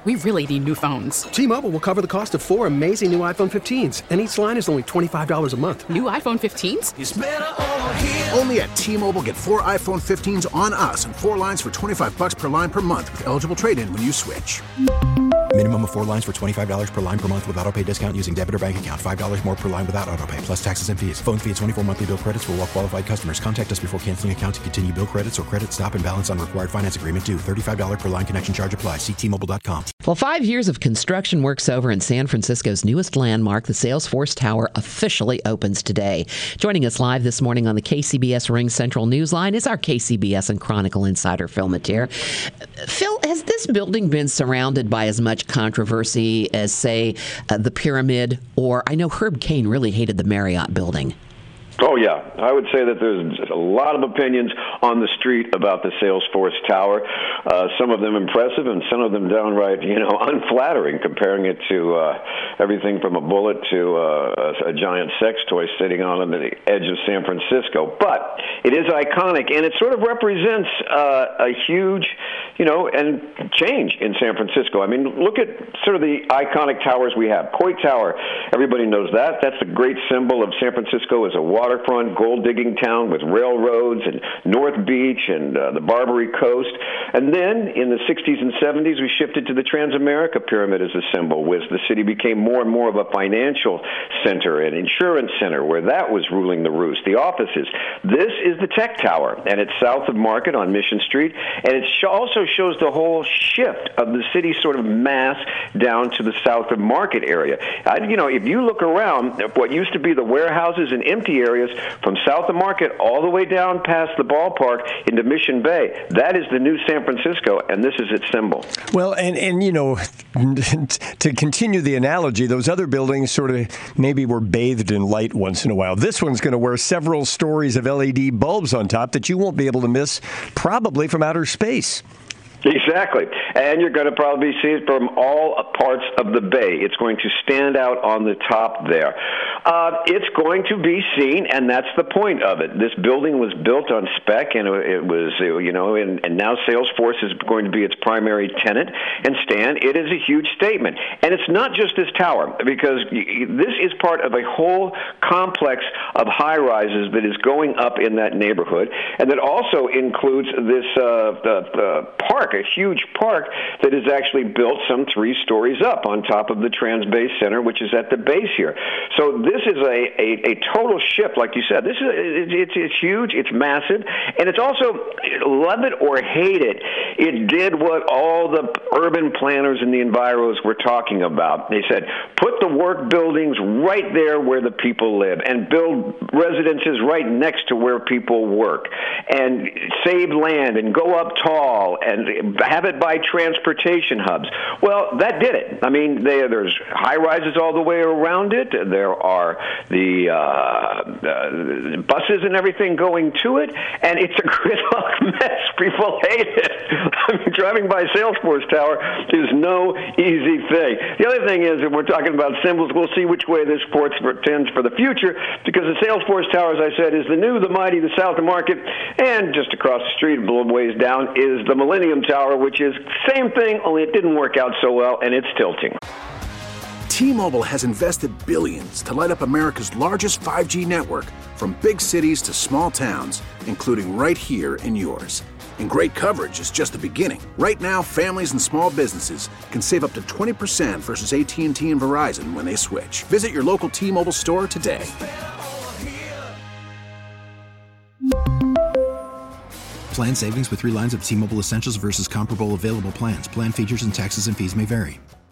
We really need new phones. T-Mobile will cover the cost of 4 amazing new iPhone 15s, and each line is only $25 a month. New iPhone 15s? It's better over here. Only at T-Mobile, get 4 iPhone 15s on us and 4 lines for $25 per line per month with eligible trade-in when you switch. Minimum of 4 lines for $25 per line per month with autopay discount using debit or bank account. $5 more per line without autopay, plus taxes and fees. Phone fee at 24 monthly bill credits for well-qualified customers. Contact us before canceling account to continue bill credits or credit stop and balance on required finance agreement due. $35 per line connection charge applies. See T-Mobile.com. Well, 5 years of construction work's over, and San Francisco's newest landmark, the Salesforce Tower, officially opens today. Joining us live this morning on the KCBS Ring Central Newsline is our KCBS and Chronicle insider, Phil Matier. Phil, has this building been surrounded by as much controversy as, say, the Pyramid, or I know Herb Caen really hated the Marriott building? Oh, yeah. I would say that there's a lot of opinions on the street about the Salesforce Tower. Some of them impressive and some of them downright, unflattering, comparing it to everything from a bullet to a giant sex toy sitting on the edge of San Francisco. But it is iconic, and it sort of represents a huge, and change in San Francisco. I mean, look at sort of the iconic towers we have. Coit Tower, everybody knows that. That's the great symbol of San Francisco as a waterfront, gold-digging town with railroads and North Beach and the Barbary Coast. And then in the 60s and 70s, we shifted to the Transamerica Pyramid as a symbol, as the city became more and more of a financial center and insurance center, where that was ruling the roost, the offices. This is the Tech Tower, and it's south of Market on Mission Street, and it also shows the whole shift of the city's sort of mass down to the south of Market area. If you look around, what used to be the warehouses and empty areas from south of Market all the way down past the ballpark into Mission Bay, that is the new San Francisco, and this is its symbol. Well, and to continue the analogy, those other buildings sort of maybe were bathed in light once in a while. This one's going to wear several stories of LED bulbs on top that you won't be able to miss, probably from outer space. Exactly. And you're going to probably see it from all parts of the bay. It's going to stand out on the top there. It's going to be seen, and that's the point of it. This building was built on spec, and it was, and now Salesforce is going to be its primary tenant. And Stan, it is a huge statement. And it's not just this tower, because this is part of a whole complex of high-rises that is going up in that neighborhood, and that also includes this the park, a huge park that is actually built some 3 stories up on top of the Trans-Bay Center, which is at the base here. So this is a total shift, like you said. It's huge, it's massive, and it's also, love it or hate it, it did what all the urban planners and the enviros were talking about. They said, put the work buildings right there where the people live, and build residences right next to where people work, and save land, and go up tall, and have it by transportation hubs. Well, that did it. I mean, there's high-rises all the way around it. There are the buses and everything going to it, and it's a gridlock mess. People hate it. I mean, driving by Salesforce Tower is no easy thing. The other thing is, if we're talking about symbols, we'll see which way this portends for the future, because the Salesforce Tower, as I said, is the new, the mighty, the south of Market, and just across the street, a little ways down, is the Millennium Tower, which is same thing, only it didn't work out so well, and it's tilting. T-Mobile has invested billions to light up America's largest 5G network, from big cities to small towns, including right here in yours. And great coverage is just the beginning. Right now, families and small businesses can save up to 20% versus AT&T and Verizon when they switch. Visit your local T-Mobile store today. Plan savings with 3 lines of T-Mobile Essentials versus comparable available plans. Plan features and taxes and fees may vary.